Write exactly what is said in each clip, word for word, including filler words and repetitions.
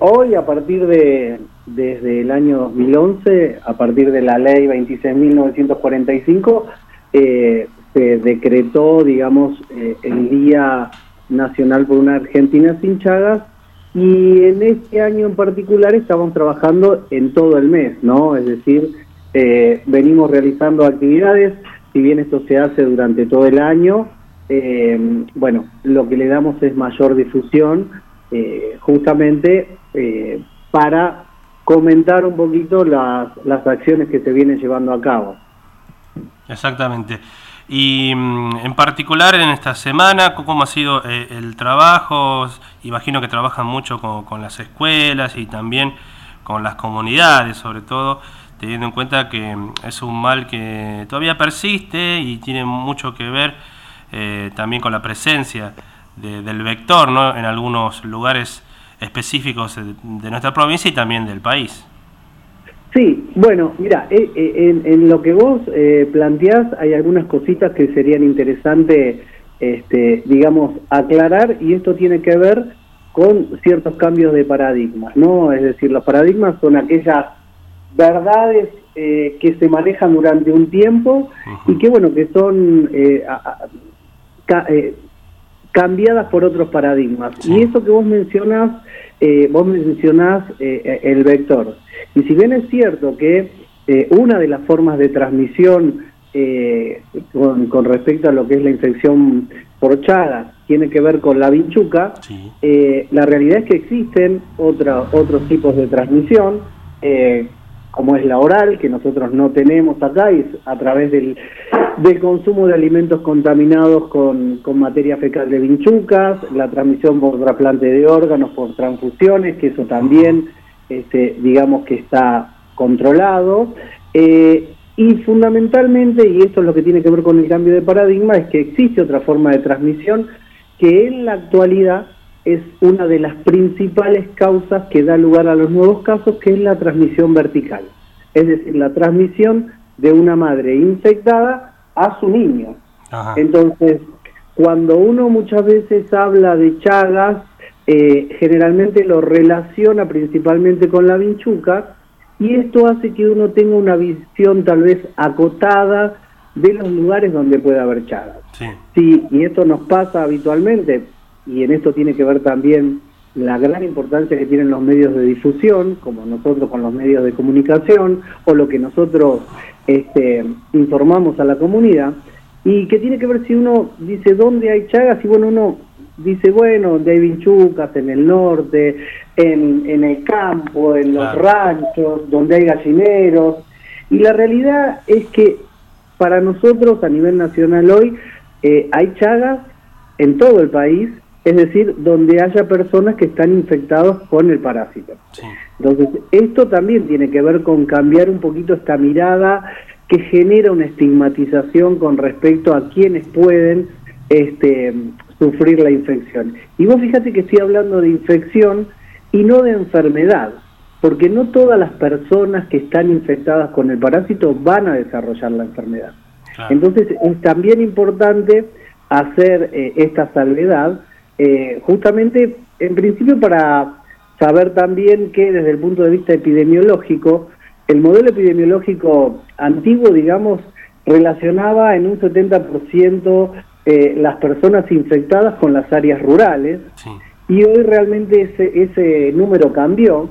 hoy, a partir de, desde el año dos mil once, a partir de la ley veintiséis mil novecientos cuarenta y cinco, eh, se decretó, digamos, eh, el Día Nacional por una Argentina sin Chagas, y en este año en particular estamos trabajando en todo el mes, ¿no? Es decir, eh, venimos realizando actividades, si bien esto se hace durante todo el año, eh, bueno, lo que le damos es mayor difusión, eh, justamente eh, para comentar un poquito las, las acciones que se vienen llevando a cabo. Exactamente. Y en particular en esta semana, ¿cómo ha sido eh, el trabajo? Imagino que trabajan mucho con, con las escuelas y también con las comunidades, sobre todo, teniendo en cuenta que es un mal que todavía persiste y tiene mucho que ver eh, también con la presencia de, del vector, ¿no?, en algunos lugares específicos de, de nuestra provincia y también del país. Sí, bueno, mira, eh, eh, en, en lo que vos eh, planteás hay algunas cositas que serían interesantes, este, digamos, aclarar, y esto tiene que ver con ciertos cambios de paradigmas, ¿no? Es decir, los paradigmas son aquellas verdades eh, que se manejan durante un tiempo uh-huh. y que, bueno, que son eh, a, a, ca, eh, cambiadas por otros paradigmas. Sí. Y eso que vos mencionás, eh, vos mencionás eh, el vector. Y si bien es cierto que eh, una de las formas de transmisión eh, con, con respecto a lo que es la infección por Chagas tiene que ver con la vinchuca, sí. eh, la realidad es que existen otra, otros tipos de transmisión, eh, como es la oral, que nosotros no tenemos acá, y es a través del, del consumo de alimentos contaminados con, con materia fecal de vinchucas, la transmisión por trasplante de órganos, por transfusiones, que eso también, este, digamos que está controlado, eh, y fundamentalmente, y esto es lo que tiene que ver con el cambio de paradigma, es que existe otra forma de transmisión que en la actualidad es una de las principales causas que da lugar a los nuevos casos, que es la transmisión vertical. Es decir, la transmisión de una madre infectada a su niño. Ajá. Entonces, cuando uno muchas veces habla de Chagas, eh, generalmente lo relaciona principalmente con la vinchuca, y esto hace que uno tenga una visión tal vez acotada de los lugares donde puede haber Chagas. Sí. Sí, y esto nos pasa habitualmente, y en esto tiene que ver también la gran importancia que tienen los medios de difusión, como nosotros con los medios de comunicación, o lo que nosotros este, informamos a la comunidad, y que tiene que ver si uno dice dónde hay Chagas, y bueno, uno dice, bueno, donde hay vinchucas, en el norte, en, en el campo, en los claro. ranchos, donde hay gallineros, y la realidad es que para nosotros a nivel nacional hoy eh, hay Chagas en todo el país, es decir, donde haya personas que están infectados con el parásito. Sí. Entonces, esto también tiene que ver con cambiar un poquito esta mirada que genera una estigmatización con respecto a quienes pueden este, sufrir la infección. Y vos fíjate que estoy hablando de infección y no de enfermedad, porque no todas las personas que están infectadas con el parásito van a desarrollar la enfermedad. Claro. Entonces, es también importante hacer eh, esta salvedad, Eh, justamente, en principio, para saber también que desde el punto de vista epidemiológico, el modelo epidemiológico antiguo, digamos, relacionaba en un setenta por ciento eh, las personas infectadas con las áreas rurales, sí. y hoy realmente ese, ese número cambió,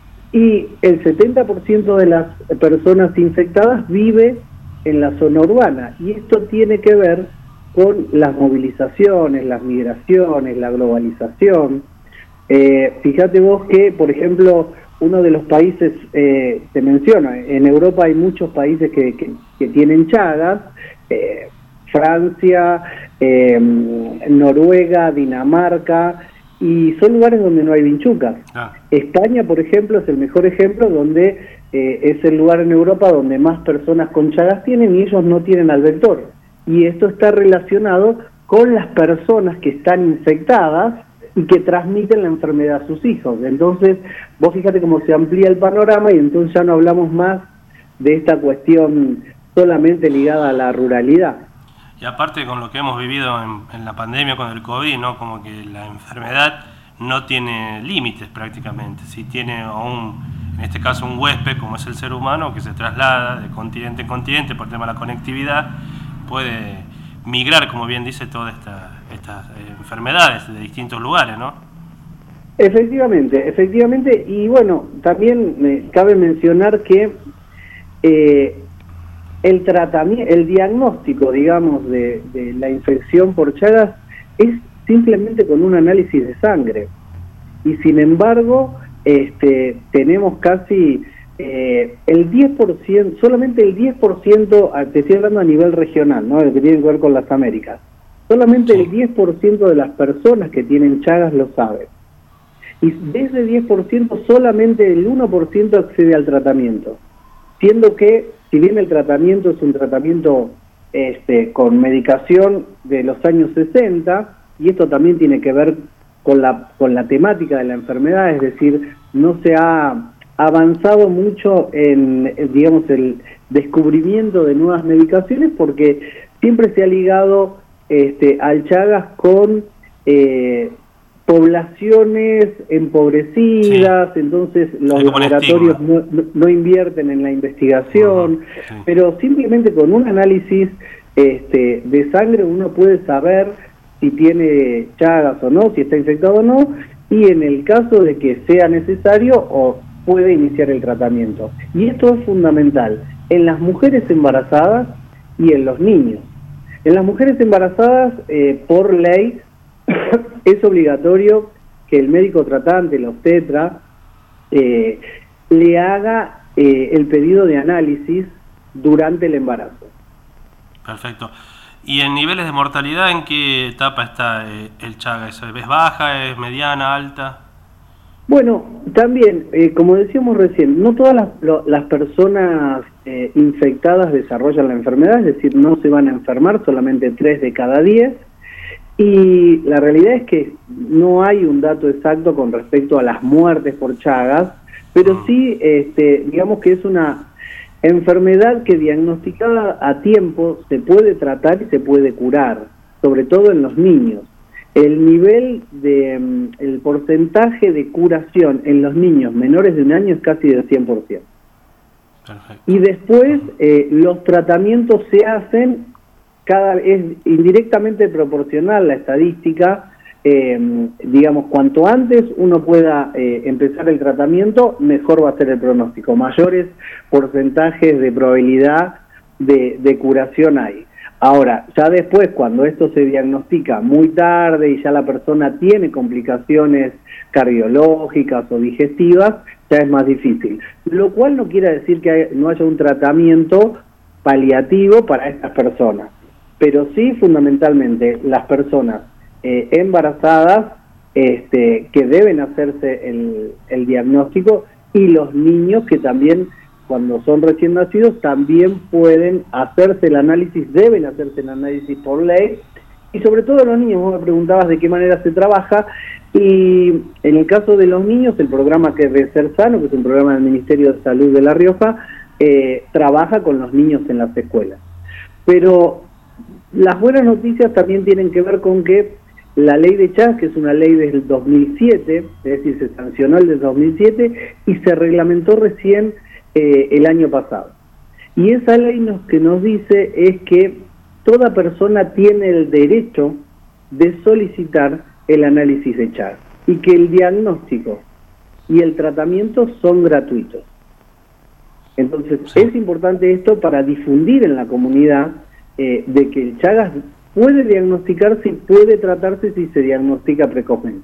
y el setenta por ciento de las personas infectadas vive en la zona urbana, y esto tiene que ver con las movilizaciones, las migraciones, la globalización. Eh, fíjate vos que, por ejemplo, uno de los países, eh, se menciona, en Europa hay muchos países que, que, que tienen Chagas, eh, Francia, eh, Noruega, Dinamarca, y son lugares donde no hay vinchucas. Ah. España, por ejemplo, es el mejor ejemplo, donde eh, es el lugar en Europa donde más personas con Chagas tienen, y ellos no tienen al vector. Y esto está relacionado con las personas que están infectadas y que transmiten la enfermedad a sus hijos. Entonces, vos fíjate cómo se amplía el panorama, y entonces ya no hablamos más de esta cuestión solamente ligada a la ruralidad. Y aparte con lo que hemos vivido en, en la pandemia con el COVID, ¿no? Como que la enfermedad no tiene límites prácticamente. Si tiene un, en este caso un huésped, como es el ser humano, que se traslada de continente en continente por el tema de la conectividad, puede migrar, como bien dice, todas estas estas eh, enfermedades de distintos lugares, ¿no? Efectivamente, efectivamente, y bueno, también me cabe mencionar que eh, el tratamiento, el diagnóstico, digamos, de, de la infección por Chagas es simplemente con un análisis de sangre, y sin embargo, este, tenemos casi eh, el diez por ciento, solamente el diez por ciento, te estoy hablando a nivel regional, ¿no?, lo que tiene que ver con las Américas, solamente el diez por ciento de las personas que tienen Chagas lo saben. Y de ese diez por ciento solamente el uno por ciento accede al tratamiento, siendo que, si bien el tratamiento es un tratamiento este, con medicación de los años sesenta, y esto también tiene que ver con la, con la temática de la enfermedad, es decir, no se ha avanzado mucho en, digamos, el descubrimiento de nuevas medicaciones, porque siempre se ha ligado este, al Chagas con eh, poblaciones empobrecidas, sí. Entonces los sí, laboratorios no, no, no invierten en la investigación, uh-huh. Sí. Pero simplemente con un análisis este, de sangre uno puede saber si tiene Chagas o no, si está infectado o no, y en el caso de que sea necesario o puede iniciar el tratamiento. Y esto es fundamental en las mujeres embarazadas y en los niños. En las mujeres embarazadas, eh, por ley, es obligatorio que el médico tratante, el obstetra, eh, le haga eh, el pedido de análisis durante el embarazo. Perfecto. ¿Y en niveles de mortalidad en qué etapa está eh, el Chagas? ¿Es baja, es mediana, alta? Bueno, también, eh, como decíamos recién, no todas las, lo, las personas eh, infectadas desarrollan la enfermedad, es decir, no se van a enfermar, solamente tres de cada diez. Y la realidad es que no hay un dato exacto con respecto a las muertes por Chagas, pero sí, este, digamos que es una enfermedad que diagnosticada a tiempo se puede tratar y se puede curar, sobre todo en los niños. El nivel de, el porcentaje de curación en los niños menores de un año es casi del cien por ciento. Perfecto. Y después eh, los tratamientos se hacen cada es indirectamente proporcional la estadística, eh, digamos, cuanto antes uno pueda eh, empezar el tratamiento, mejor va a ser el pronóstico, mayores porcentajes de probabilidad de, de curación hay. Ahora, ya después, cuando esto se diagnostica muy tarde y ya la persona tiene complicaciones cardiológicas o digestivas, ya es más difícil. Lo cual no quiere decir que hay, no haya un tratamiento paliativo para estas personas. Pero sí, fundamentalmente, las personas eh, embarazadas este, que deben hacerse el, el diagnóstico, y los niños que también, cuando son recién nacidos, también pueden hacerse el análisis, deben hacerse el análisis por ley, y sobre todo los niños. Vos me preguntabas de qué manera se trabaja, y en el caso de los niños, el programa que es de Ser Sano, que es un programa del Ministerio de Salud de La Rioja, eh, trabaja con los niños en las escuelas. Pero las buenas noticias también tienen que ver con que la ley de Chagas, que es una ley del dos mil siete, es decir, se sancionó el del dos mil siete y se reglamentó recién eh, el año pasado. Y esa ley nos, que nos dice es que toda persona tiene el derecho de solicitar el análisis de Chagas y que el diagnóstico y el tratamiento son gratuitos. Entonces, sí. Es importante esto para difundir en la comunidad Eh, de que el Chagas puede diagnosticarse y puede tratarse si se diagnostica precozmente.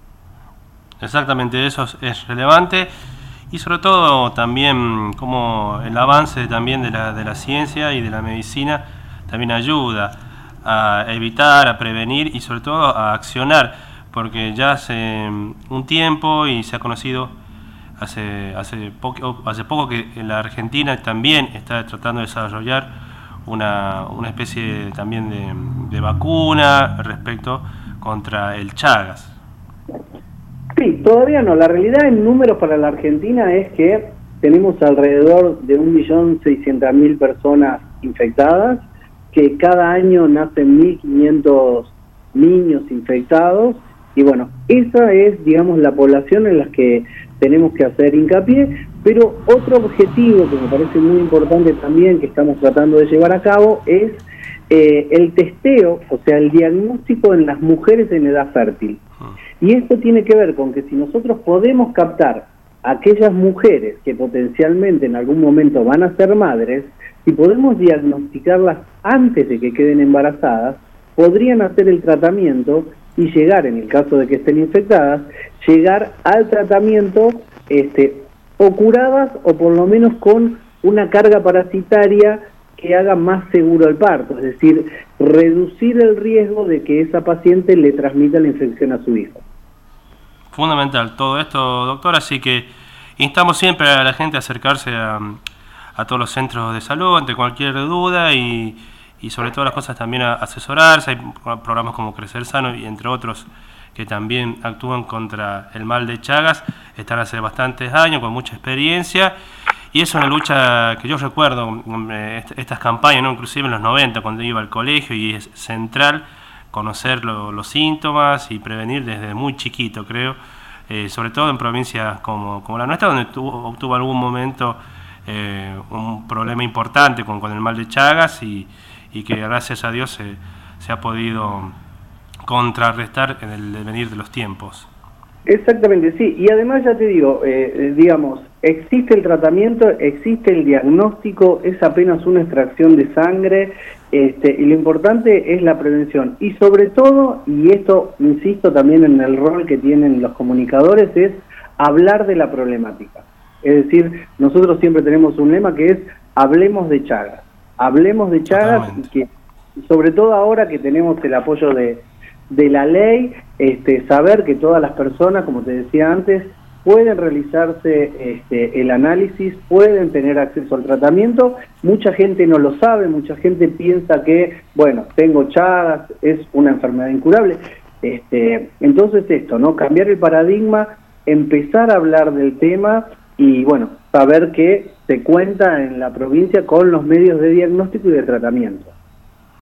Exactamente, eso es, es relevante, y sobre todo también como el avance también de la, de la ciencia y de la medicina también ayuda a evitar, a prevenir y sobre todo a accionar, porque ya hace un tiempo y se ha conocido hace, hace, poco, hace poco que la Argentina también está tratando de desarrollar Una, una especie también de, de vacuna respecto contra el Chagas. Sí, todavía no. La realidad en números para la Argentina es que tenemos alrededor de un millón seiscientas mil personas infectadas, que cada año nacen mil quinientos niños infectados, Y bueno, esa es, digamos, la población en la que tenemos que hacer hincapié, pero otro objetivo que me parece muy importante también que estamos tratando de llevar a cabo es eh, el testeo, o sea, el diagnóstico en las mujeres en edad fértil. Y esto tiene que ver con que si nosotros podemos captar a aquellas mujeres que potencialmente en algún momento van a ser madres, si podemos diagnosticarlas antes de que queden embarazadas, podrían hacer el tratamiento y llegar, en el caso de que estén infectadas, llegar al tratamiento este, o curadas o por lo menos con una carga parasitaria que haga más seguro el parto, es decir, reducir el riesgo de que esa paciente le transmita la infección a su hijo. Fundamental todo esto, doctor, así que instamos siempre a la gente a acercarse a, a todos los centros de salud ante cualquier duda y, y sobre todas las cosas también a asesorarse. Hay programas como Crecer Sano y entre otros que también actúan contra el mal de Chagas, están hace bastantes años con mucha experiencia y es una lucha que yo recuerdo, estas campañas, ¿no? Inclusive en los noventa cuando iba al colegio, y es central conocer lo, los síntomas y prevenir desde muy chiquito, creo, eh, sobre todo en provincias como, como la nuestra, donde tuvo, obtuvo algún momento eh, un problema importante con, con el mal de Chagas y, y que gracias a Dios se, se ha podido contrarrestar en el devenir de los tiempos. Exactamente, sí, y además ya te digo, eh, digamos, existe el tratamiento, existe el diagnóstico, es apenas una extracción de sangre, este, y lo importante es la prevención, y sobre todo, y esto insisto también en el rol que tienen los comunicadores, es hablar de la problemática. Es decir, nosotros siempre tenemos un lema que es, hablemos de Chagas, hablemos de Chagas, y que sobre todo ahora que tenemos el apoyo de de la ley, este, saber que todas las personas, como te decía antes, pueden realizarse este, el análisis, pueden tener acceso al tratamiento. Mucha gente no lo sabe, mucha gente piensa que, bueno, tengo Chagas, es una enfermedad incurable. Este, entonces esto, ¿no? Cambiar el paradigma, empezar a hablar del tema y, bueno, saber que se cuenta en la provincia con los medios de diagnóstico y de tratamiento.